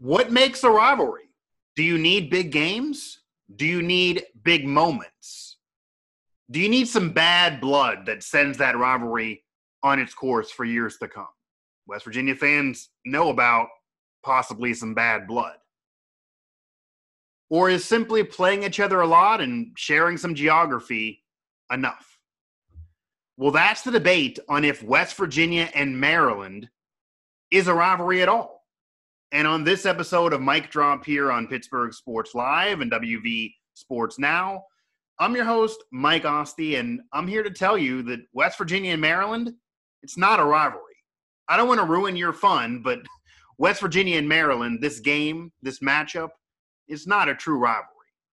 What makes a rivalry? Do you need big games? Do you need big moments? Do you need some bad blood that sends that rivalry on its course for years to come? West Virginia fans know about possibly some bad blood. Or is simply playing each other a lot and sharing some geography enough? Well, that's the debate on if West Virginia and Maryland is a rivalry at all. And on this episode of Mic Drop here on Pittsburgh Sports Live and WV Sports Now, I'm your host, Mike Ostie, and I'm here to tell you that West Virginia and Maryland, it's not a rivalry. I don't want to ruin your fun, but West Virginia and Maryland, this game, this matchup, it's not a true rivalry.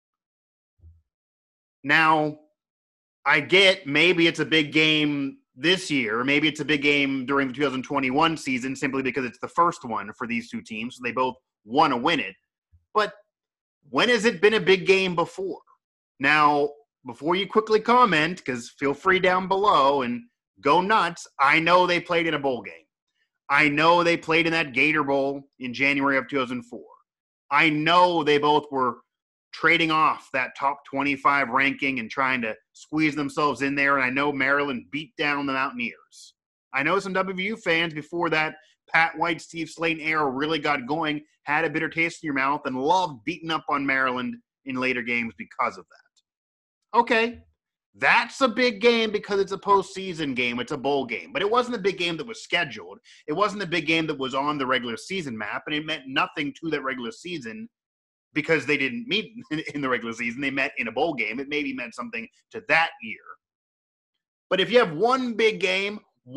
Now, I get maybe it's a big game this year. Maybe it's a big game during the 2021 season simply because it's the first one for these two teams, so they both want to win it. But when has it been a big game before? Now, before you quickly comment, because feel free down below and go nuts, I know they played in a bowl game. I know they played in that Gator Bowl in January of 2004. I know they both were trading off that top 25 ranking and trying to squeeze themselves in there, and I know Maryland beat down the Mountaineers. I know some WVU fans before that Pat White, Steve Slayton era really got going, had a bitter taste in your mouth, and loved beating up on Maryland in later games because of that. Okay, that's a big game because it's a postseason game. It's a bowl game. But it wasn't a big game that was scheduled. It wasn't a big game that was on the regular season map, and it meant nothing to that regular season because they didn't meet in the regular season. They met in a bowl game. It maybe meant something to that year. But if you have one big game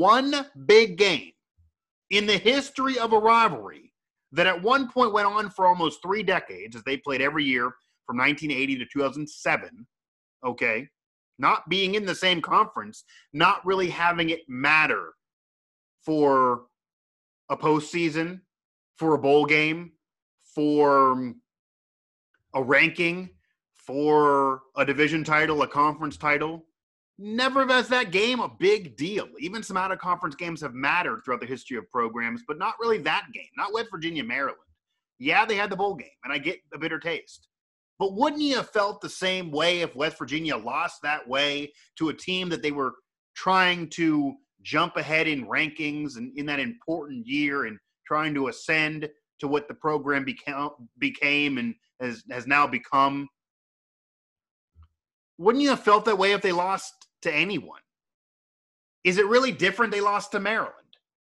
in the history of a rivalry that at one point went on for almost 3 decades, as they played every year from 1980 to 2007, okay, not being in the same conference, not really having it matter for a postseason, for a bowl game, for a ranking, for a division title, a conference title. Never was that game a big deal. Even some out-of-conference games have mattered throughout the history of programs, but not really that game, not West Virginia, Maryland. Yeah, they had the bowl game, and I get a bitter taste. But wouldn't you have felt the same way if West Virginia lost that way to a team that they were trying to jump ahead in rankings and in that important year and trying to ascend to what the program became and has now become? Wouldn't you have felt that way if they lost to anyone? Is it really different they lost to Maryland?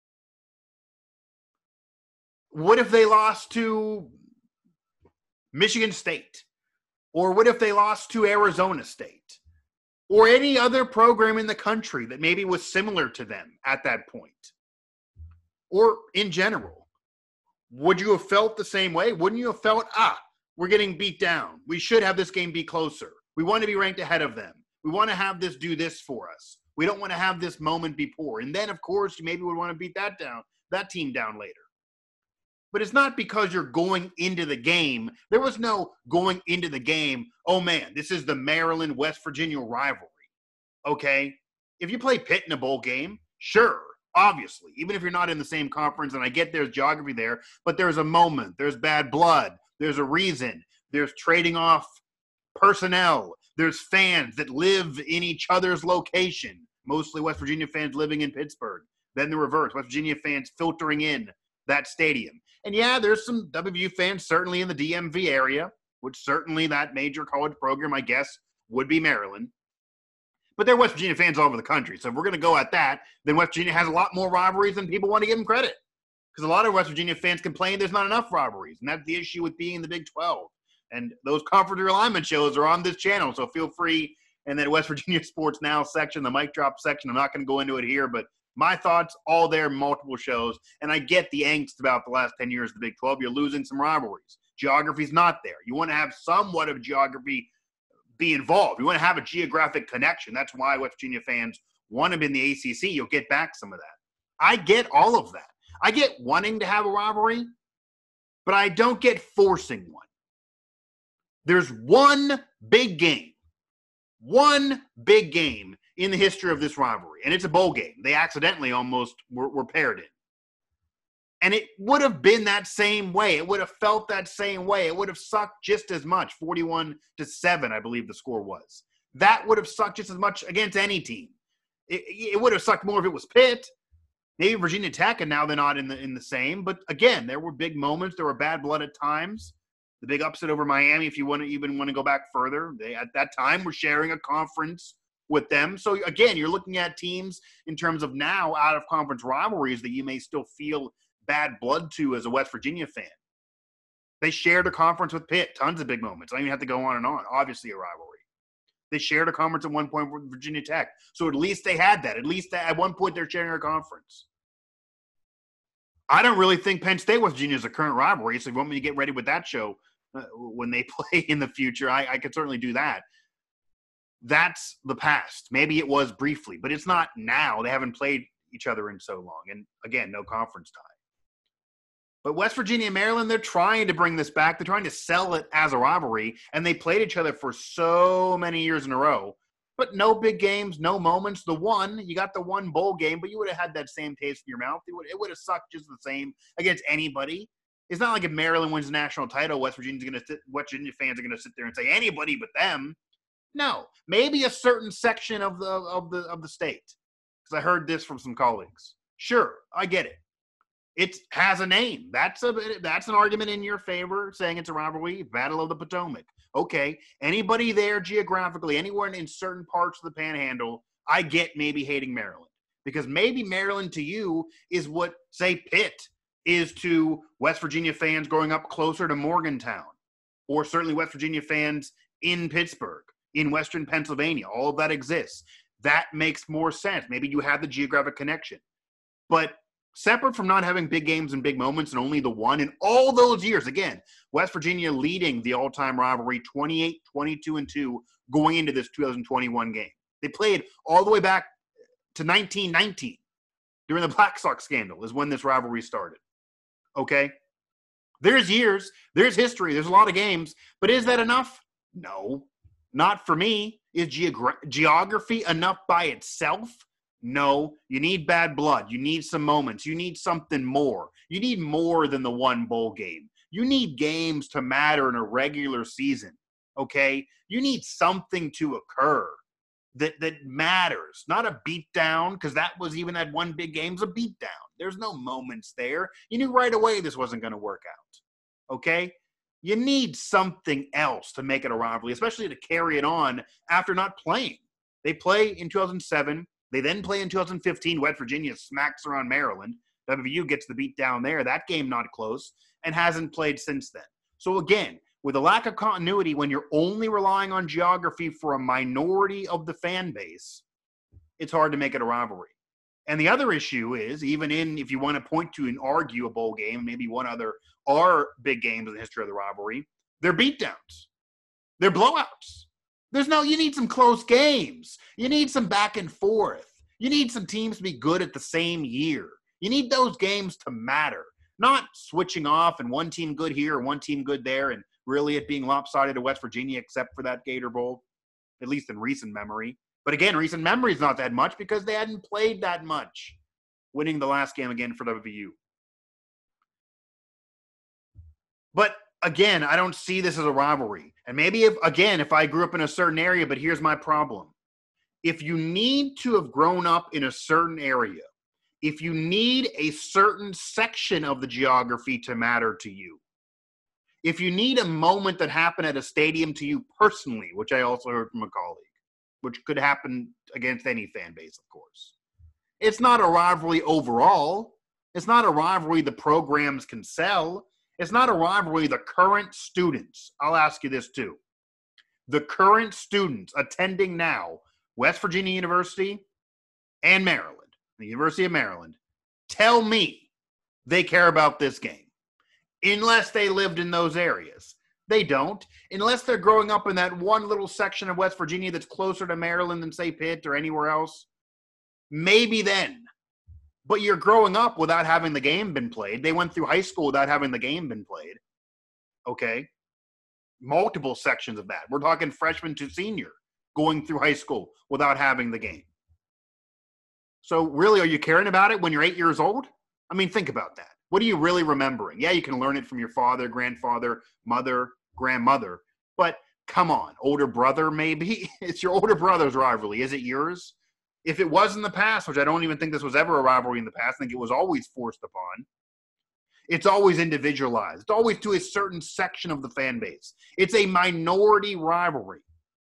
What if they lost to Michigan State? Or what if they lost to Arizona State? Or any other program in the country that maybe was similar to them at that point? Or in general? Would you have felt the same way? Wouldn't you have felt, we're getting beat down. We should have this game be closer. We want to be ranked ahead of them. We want to have this do this for us. We don't want to have this moment be poor. And then, of course, you maybe would want to beat that team down later. But it's not because you're going into the game. There was no going into the game, oh man, this is the Maryland-West Virginia rivalry, okay? If you play Pitt in a bowl game, sure, obviously, even if you're not in the same conference, and I get there's geography there, but there's a moment, there's bad blood, there's a reason, there's trading off personnel, there's fans that live in each other's location, mostly West Virginia fans living in Pittsburgh, then the reverse, West Virginia fans filtering in that stadium. And yeah, there's some WVU fans certainly in the DMV area, which certainly that major college program, I guess, would be Maryland. But there are West Virginia fans all over the country. So if we're going to go at that, then West Virginia has a lot more rivalries than people want to give them credit. Because a lot of West Virginia fans complain there's not enough rivalries. And that's the issue with being in the Big 12. And those conference realignment shows are on this channel. So feel free. And then West Virginia Sports Now section, the Mic Drop section, I'm not going to go into it here, but my thoughts, all there, multiple shows. And I get the angst about the last 10 years of the Big 12. You're losing some rivalries. Geography's not there. You want to have somewhat of geography be involved. You want to have a geographic connection. That's why West Virginia fans want to be in the ACC. You'll get back some of that. I get all of that. I get wanting to have a rivalry, but I don't get forcing one. There's one big game in the history of this rivalry, and it's a bowl game. They accidentally almost were paired in. And it would have been that same way. It would have felt that same way. It would have sucked just as much. 41-7, I believe the score was. That would have sucked just as much against any team. It would have sucked more if it was Pitt. Maybe Virginia Tech, and now they're not in the same. But again, there were big moments. There were bad blood at times. The big upset over Miami, if you want to go back further, they at that time were sharing a conference with them. So again, you're looking at teams in terms of now out of conference rivalries that you may still feel bad blood to as a West Virginia fan. They shared a conference with Pitt, tons of big moments. I don't even have to go on and on. Obviously a rivalry. They shared a conference at one point with Virginia Tech. So at least they had that. At least at one point they're sharing a conference. I don't really think Penn State West Virginia is a current rivalry. So if you want me to get ready with that show when they play in the future, I could certainly do that. That's the past. Maybe it was briefly, but it's not now. They haven't played each other in so long. And again, no conference tie. But West Virginia and Maryland, they're trying to bring this back. They're trying to sell it as a rivalry, and they played each other for so many years in a row. But no big games, no moments. You got the one bowl game, but you would have had that same taste in your mouth. It would have sucked just the same against anybody. It's not like if Maryland wins the national title, West Virginia fans are going to sit there and say anybody but them. No, maybe a certain section of the state. Because I heard this from some colleagues. Sure, I get it. It has a name. That's an argument in your favor, saying it's a rivalry. Battle of the Potomac. Okay, anybody there geographically, anywhere in certain parts of the Panhandle, I get maybe hating Maryland. Because maybe Maryland to you is what, say, Pitt is to West Virginia fans growing up closer to Morgantown. Or certainly West Virginia fans in Pittsburgh, in Western Pennsylvania. All of that exists. That makes more sense. Maybe you have the geographic connection. But separate from not having big games and big moments and only the one in all those years, again, West Virginia leading the all-time rivalry 28-22-2 going into this 2021 game. They played all the way back to 1919 during the Black Sox scandal is when this rivalry started. Okay? There's years, there's history, there's a lot of games, but is that enough? No, not for me. Is geography enough by itself? No, you need bad blood. You need some moments. You need something more. You need more than the one bowl game. You need games to matter in a regular season, okay? You need something to occur that matters, not a beatdown, because that one big game's a beatdown. There's no moments there. You knew right away this wasn't going to work out, okay? You need something else to make it a rivalry, especially to carry it on after not playing. They play in 2007. They then play in 2015. West Virginia smacks around Maryland. WVU gets the beat down there. That game not close and hasn't played since then. So again, with a lack of continuity, when you're only relying on geography for a minority of the fan base, it's hard to make it a rivalry. And the other issue is, if you want to point to and argue a bowl game, maybe one other are big games in the history of the rivalry, they're beatdowns. They're blowouts. You need some close games. You need some back and forth. You need some teams to be good at the same year. You need those games to matter, not switching off and one team good here and one team good there and really it being lopsided to West Virginia except for that Gator Bowl, at least in recent memory. But again, recent memory is not that much because they hadn't played that much, winning the last game again for WVU. But again, I don't see this as a rivalry. And maybe if I grew up in a certain area, but here's my problem. If you need to have grown up in a certain area, if you need a certain section of the geography to matter to you, if you need a moment that happened at a stadium to you personally, which I also heard from a colleague, which could happen against any fan base, of course. It's not a rivalry overall. It's not a rivalry the programs can sell. It's not a rivalry the current students. I'll ask you this too. The current students attending now West Virginia University and Maryland, the University of Maryland, tell me they care about this game. Unless they lived in those areas. They don't. Unless they're growing up in that one little section of West Virginia that's closer to Maryland than, say, Pitt or anywhere else. Maybe then. But you're growing up without having the game been played. They went through high school without having the game been played. Okay? Multiple sections of that. We're talking freshman to senior going through high school without having the game. So really, are you caring about it when you're 8 years old? I mean, think about that. What are you really remembering? Yeah, you can learn it from your father, grandfather, mother, grandmother, but come on, older brother maybe? It's your older brother's rivalry. Is it yours? If it was in the past, which I don't even think this was ever a rivalry in the past, I think it was always forced upon. It's always individualized. It's always to a certain section of the fan base. It's a minority rivalry.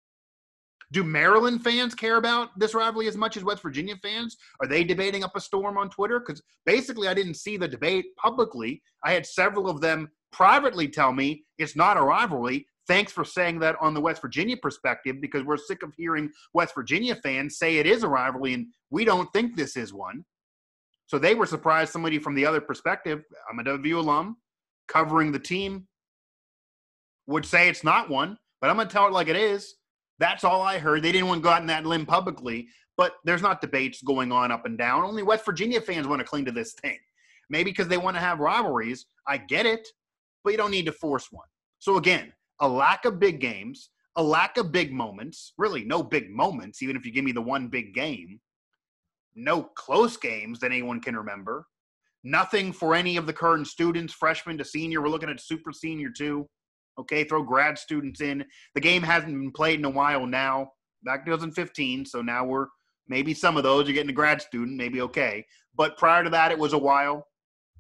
Do Maryland fans care about this rivalry as much as West Virginia fans? Are they debating up a storm on Twitter? Because basically I didn't see the debate publicly. I had several of them privately tell me it's not a rivalry. Thanks for saying that on the West Virginia perspective, because we're sick of hearing West Virginia fans say it is a rivalry and we don't think this is one. So they were surprised somebody from the other perspective, I'm a WVU alum, covering the team, would say it's not one, but I'm going to tell it like it is. That's all I heard. They didn't want to go out on that limb publicly, but there's not debates going on up and down. Only West Virginia fans want to cling to this thing. Maybe because they want to have rivalries. I get it, but you don't need to force one. So again, a lack of big games, a lack of big moments, really no big moments, even if you give me the one big game, no close games that anyone can remember, nothing for any of the current students, freshman to senior. We're looking at super senior too. Okay, throw grad students in. The game hasn't been played in a while now. Back in 2015, so now we're maybe some of those. You're getting a grad student, maybe okay. But prior to that, it was a while.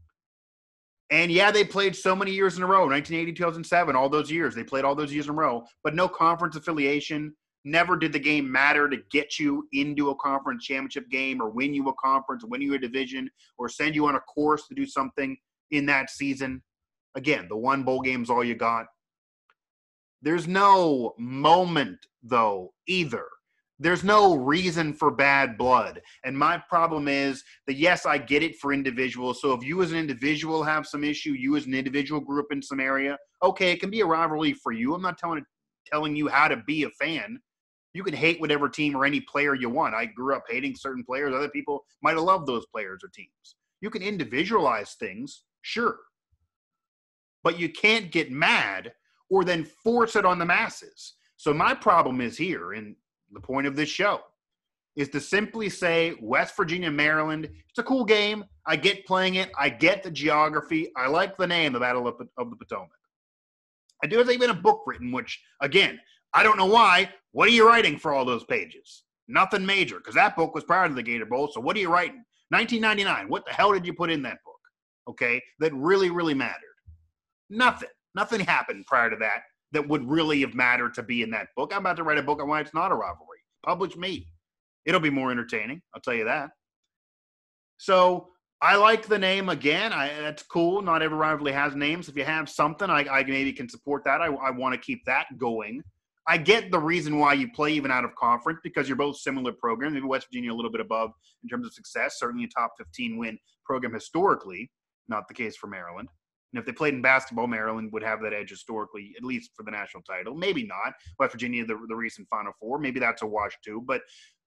And yeah, they played so many years in a row, 1980, 2007, all those years. They played all those years in a row, but no conference affiliation. Never did the game matter to get you into a conference championship game or win you a conference, win you a division, or send you on a course to do something in that season. Again, the one bowl game is all you got. There's no moment, though, either. There's no reason for bad blood. And my problem is that, yes, I get it for individuals. So if you as an individual have some issue, you as an individual grew up in some area, okay, it can be a rivalry for you. I'm not telling you how to be a fan. You can hate whatever team or any player you want. I grew up hating certain players. Other people might have loved those players or teams. You can individualize things, sure. But you can't get mad or then force it on the masses. So my problem is here, and the point of this show, is to simply say West Virginia, Maryland, it's a cool game. I get playing it. I get the geography. I like the name, the Battle of the Potomac. I do have even a book written, which, again, I don't know why. What are you writing for all those pages? Nothing major, because that book was prior to the Gator Bowl, so what are you writing? 1999, what the hell did you put in that book, okay, that really, really mattered? Nothing. Nothing happened prior to that would really have mattered to be in that book. I'm about to write a book on why it's not a rivalry. Publish me. It'll be more entertaining. I'll tell you that. So I like the name again. That's cool. Not every rivalry has names. If you have something, I maybe can support that. I want to keep that going. I get the reason why you play even out of conference, because you're both similar programs. Maybe West Virginia a little bit above in terms of success. Certainly a top 15 win program historically. Not the case for Maryland. And if they played in basketball, Maryland would have that edge historically, at least for the national title. Maybe not. West Virginia, the recent Final Four, maybe that's a wash too. But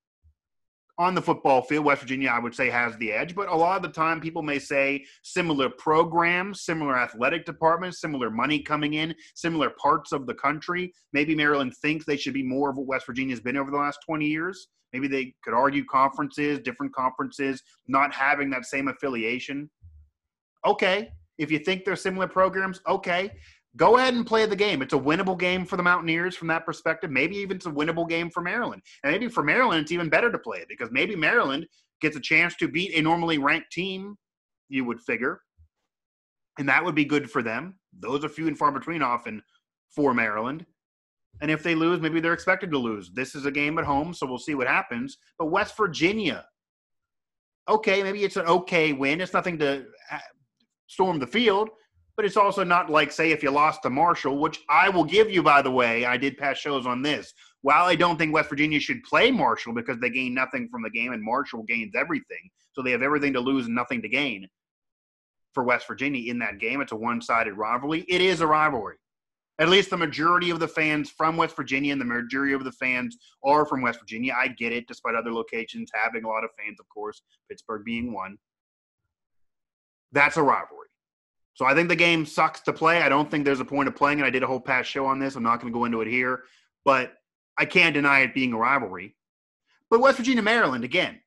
on the football field, West Virginia, I would say, has the edge. But a lot of the time, people may say similar programs, similar athletic departments, similar money coming in, similar parts of the country. Maybe Maryland thinks they should be more of what West Virginia has been over the last 20 years. Maybe they could argue conferences, different conferences, not having that same affiliation. Okay. If you think they're similar programs, okay, go ahead and play the game. It's a winnable game for the Mountaineers from that perspective. Maybe even it's a winnable game for Maryland. And maybe for Maryland, it's even better to play it because maybe Maryland gets a chance to beat a normally ranked team, you would figure. And that would be good for them. Those are few and far between often for Maryland. And if they lose, maybe they're expected to lose. This is a game at home, so we'll see what happens. But West Virginia, okay, maybe it's an okay win. It's nothing to storm the field, but it's also not like, say, if you lost to Marshall, which I will give you, by the way, I did past shows on this. While I don't think West Virginia should play Marshall because they gain nothing from the game and Marshall gains everything, so they have everything to lose and nothing to gain for West Virginia in that game. It's a one-sided rivalry. It is a rivalry. At least the majority of the fans from West Virginia and the majority of the fans are from West Virginia. I get it, despite other locations having a lot of fans, of course, Pittsburgh being one. That's a rivalry. So I think the game sucks to play. I don't think there's a point of playing it. I did a whole past show on this. I'm not going to go into it here. But I can't deny it being a rivalry. But West Virginia, Maryland, again,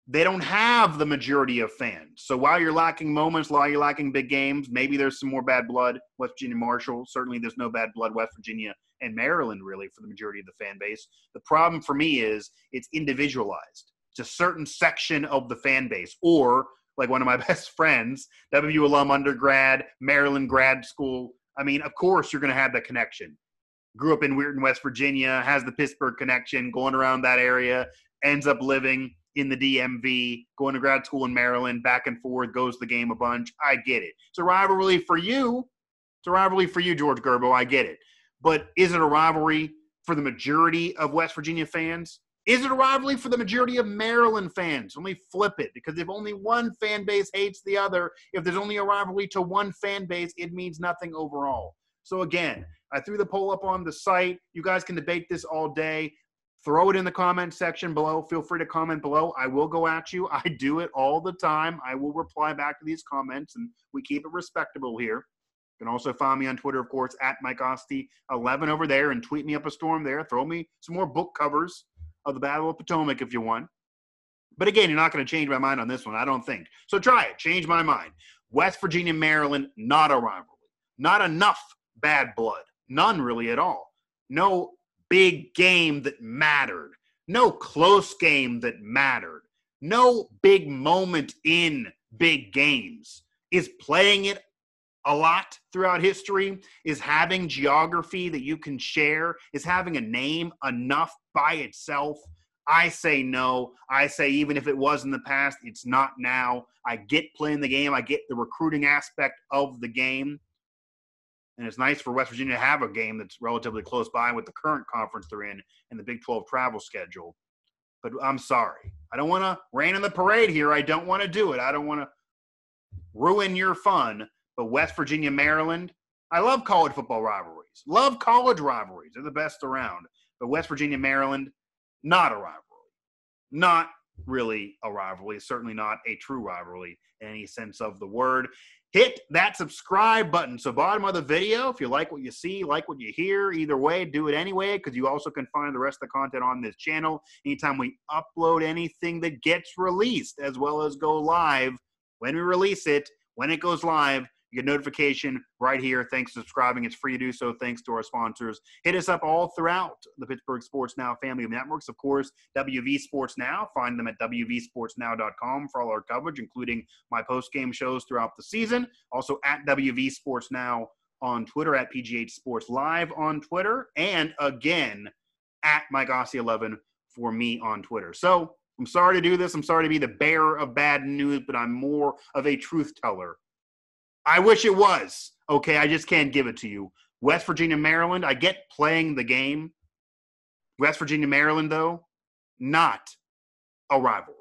they don't have the majority of fans. So while you're lacking moments, while you're lacking big games, maybe there's some more bad blood. West Virginia, Marshall. Certainly there's no bad blood. West Virginia and Maryland, really, for the majority of the fan base. The problem for me is it's individualized. It's a certain section of the fan base. Or, like one of my best friends, WVU alum undergrad, Maryland grad school. I mean, of course you're going to have that connection. Grew up in Weirton, West Virginia, has the Pittsburgh connection, going around that area, ends up living in the DMV, going to grad school in Maryland, back and forth, goes to the game a bunch. I get it. It's a rivalry for you. It's a rivalry for you, George Gerbo. I get it. But is it a rivalry for the majority of West Virginia fans? Is it a rivalry for the majority of Maryland fans? Let me flip it, because if only one fan base hates the other, if there's only a rivalry to one fan base, it means nothing overall. So again, I threw the poll up on the site. You guys can debate this all day. Throw it in the comment section below. Feel free to comment below. I will go at you. I do it all the time. I will reply back to these comments, and we keep it respectable here. You can also find me on Twitter, of course, at MikeOsti11 over there, and tweet me up a storm there. Throw me some more book covers of the Battle of Potomac if you want. But again, you're not going to change my mind on this one, I don't think. So try it. Change my mind. West Virginia, Maryland, not a rivalry. Not enough bad blood. None really at all. No big game that mattered. No close game that mattered. No big moment in big games. Is playing it a lot throughout history? Is having geography that you can share? Is having a name enough by itself? I say no. I say even if it was in the past, it's not now. I get playing the game. I get the recruiting aspect of the game. And it's nice for West Virginia to have a game that's relatively close by with the current conference they're in and the Big 12 travel schedule. But I'm sorry. I don't want to rain on the parade here. I don't want to do it. I don't want to ruin your fun. But West Virginia, Maryland, I love college football rivalries. Love college rivalries. They're the best around. But West Virginia, Maryland, not a rivalry. Not really a rivalry. Certainly not a true rivalry in any sense of the word. Hit that subscribe button. So bottom of the video, if you like what you see, like what you hear, either way, do it anyway, because you also can find the rest of the content on this channel anytime we upload anything that gets released, as well as go live when we release it. When it goes live, you get notification right here. Thanks for subscribing. It's free to do so. Thanks to our sponsors. Hit us up all throughout the Pittsburgh Sports Now family of networks. Of course, WV Sports Now. Find them at WVSportsNow.com for all our coverage, including my post-game shows throughout the season. Also at WV Sports Now on Twitter, at PGH Sports Live on Twitter, and again, at MikeOsti11 for me on Twitter. So I'm sorry to do this. I'm sorry to be the bearer of bad news, but I'm more of a truth teller. I wish it was. Okay, I just can't give it to you. West Virginia, Maryland, I get playing the game. West Virginia, Maryland, though, not a rivalry.